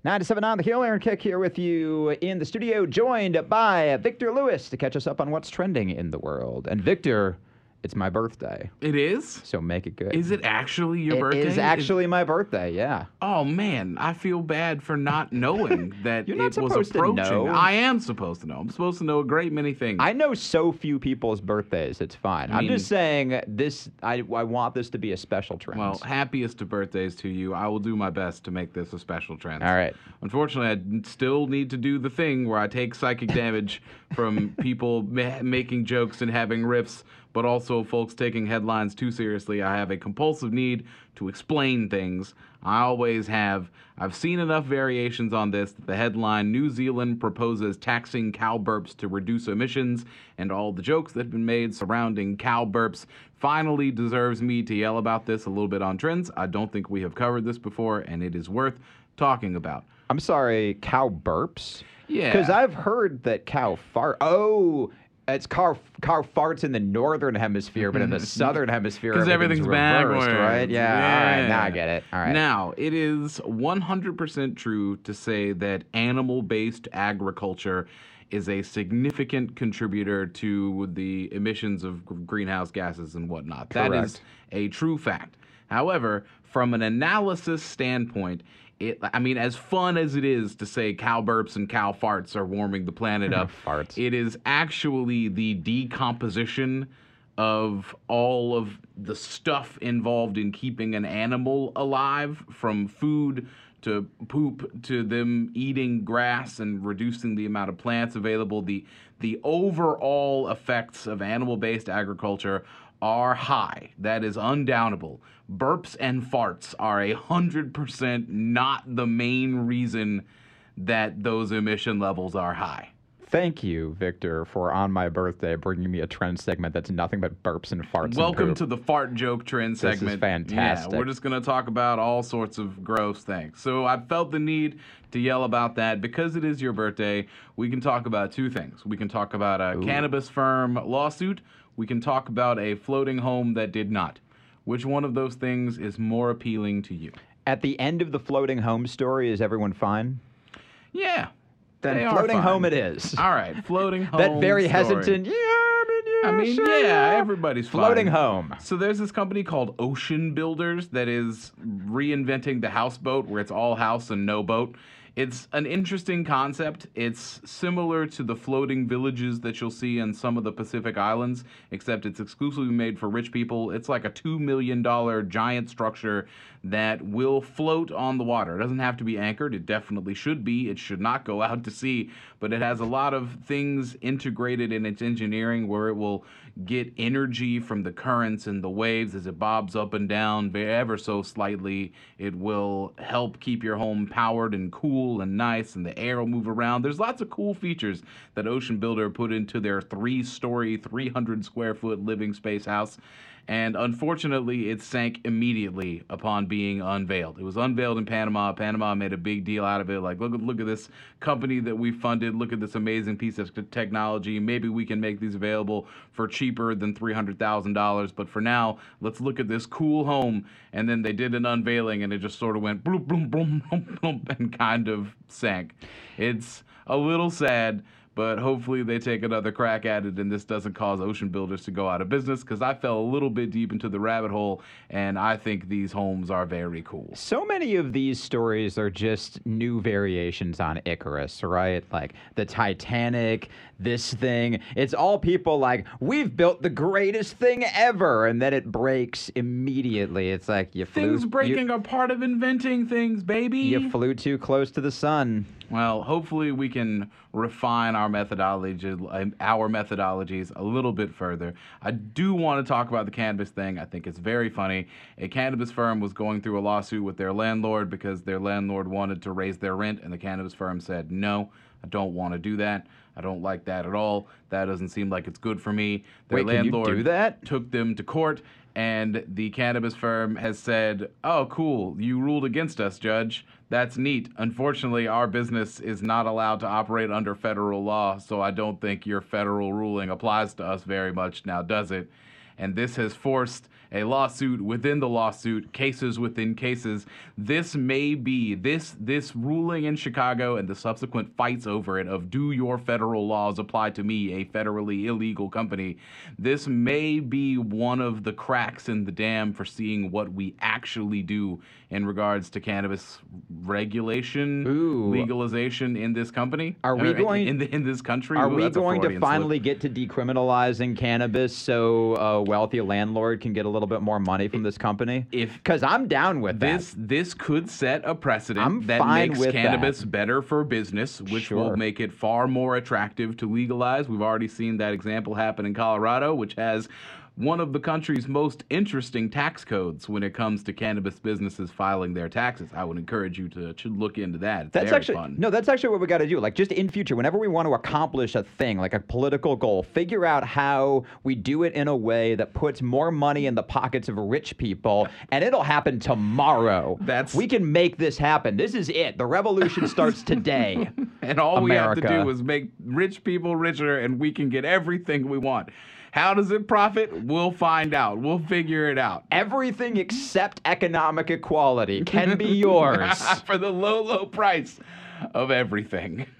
97.9 The Heel Aaron Kick here with you in the studio, joined by Victor Lewis to catch us up on what's trending in the world. And Victor, it's my birthday, It is? so make it good. Is it actually your birthday? It is actually my birthday, yeah. Oh, man. I feel bad for not knowing that You're not it was supposed to approaching. know. I am supposed to know. I'm supposed to know a great many things. I know so few people's birthdays, it's fine. I'm mean- just saying this. I want this to be a special trend. Well, happiest of birthdays to you. I will do my best to make this a special trend. All right. Unfortunately, I still need to do the thing where I take psychic damage from people making jokes and having riffs, but also folks taking headlines too seriously. I have a compulsive need to explain things. I always have. I've seen enough variations on this that the headline, New Zealand proposes taxing cow burps to reduce emissions, and all the jokes that have been made surrounding cow burps finally deserves me to yell about this a little bit on Trends. I don't think we have covered this before, and it is worth talking about. I'm sorry, cow burps? Yeah. Because I've heard that cow fart. Oh, it's cow farts in the northern hemisphere, but in the southern hemisphere, 'Cause everything's reversed, backwards. right? Yeah. All right. Now I get it. All right. Now, it is 100% true to say that animal-based agriculture is a significant contributor to the emissions of greenhouse gases and whatnot. That is Correct. a true fact. However, from an analysis standpoint, as fun as it is to say cow burps and cow farts are warming the planet up, Farts. it is actually the decomposition of all of the stuff involved in keeping an animal alive, from food to poop to them eating grass and reducing the amount of plants available. The overall effects of animal-based agriculture are high. That is undoubtable. Burps and farts are 100% not the main reason that those emission levels are high. Thank you, Victor, for on my birthday bringing me a trend segment that's nothing but burps and farts. Welcome and to the fart joke trend This is segment. fantastic. Yeah, we're just going to talk about all sorts of gross things. So I felt the need to yell about that. Because it is your birthday, we can talk about two things. We can talk about a cannabis firm lawsuit. We can talk about a floating home that did not. Which one of those things is more appealing to you? At the end of the floating home story, is everyone fine? Yeah. Then they are floating fine. home it is. All right, floating home. That very story. hesitant. Yeah, everybody's fine. Floating home. So there's this company called Ocean Builders that is reinventing the houseboat, where it's all house and no boat. It's an interesting concept. It's similar to the floating villages that you'll see in some of the Pacific Islands, except it's exclusively made for rich people. It's like a $2 million giant structure that will float on the water. It doesn't have to be anchored. It definitely should be. It should not go out to sea, but it has a lot of things integrated in its engineering where it will get energy from the currents and the waves as it bobs up and down ever so slightly. It will help keep your home powered and cool and nice, and the air will move around. There's lots of cool features that Ocean Builder put into their 3-story, 300-square-foot living space house. And unfortunately, it sank immediately upon being unveiled. It was unveiled in Panama. Panama made a big deal out of it. Like, look at this company that we funded. Look at this amazing piece of technology. Maybe we can make these available for cheaper than $300,000. But for now, let's look at this cool home. And then they did an unveiling, and it just sort of went bloom, bloom, bloom, bloom, bloom, and kind of sank. It's a little sad. But hopefully they take another crack at it and this doesn't cause Ocean Builders to go out of business, because I fell a little bit deep into the rabbit hole, and I think these homes are very cool. So many of these stories are just new variations on Icarus, right? Like the Titanic, this thing. It's all people like, we've built the greatest thing ever, and then it breaks immediately. It's like you flew... Things breaking are part of inventing things, baby. You flew too close to the sun. Well, hopefully we can refine our methodologies a little bit further. I do want to talk about the cannabis thing. I think it's very funny. A cannabis firm was going through a lawsuit with their landlord because their landlord wanted to raise their rent, and the cannabis firm said, no, I don't want to do that. I don't like that at all. That doesn't seem like it's good for me. Their Wait, can you landlord do that? took them to court, and the cannabis firm has said, oh, cool, you ruled against us, Judge. That's neat. Unfortunately, our business is not allowed to operate under federal law, so I don't think your federal ruling applies to us very much now, does it? And this has forced a lawsuit within the lawsuit, cases within cases. This may be this ruling in Chicago and the subsequent fights over it of, do your federal laws apply to me, a federally illegal company? This may be one of the cracks in the dam for seeing what we actually do in regards to cannabis regulation, Ooh. legalization in this company. Are we going in this country? Are Ooh, we that's a going to Freudian slip. finally get to decriminalizing cannabis so a wealthy landlord can get a little bit more money from this company? Because I'm down with that. This could set a precedent I'm that fine makes with cannabis that. better for business, which Sure. will make it far more attractive to legalize. We've already seen that example happen in Colorado, which has one of the country's most interesting tax codes when it comes to cannabis businesses filing their taxes. I would encourage you to look into that. It's That's very actually fun. no. That's actually what we got to do. Like, just in future, whenever we want to accomplish a thing, like a political goal, figure out how we do it in a way that puts more money in the pockets of rich people, and it'll happen tomorrow. We can make this happen. This is it. The revolution starts today. And all we have to America. do is make rich people richer, and we can get everything we want. How does it profit? We'll find out. We'll figure it out. Everything except economic equality can be yours. For the low, low price of everything.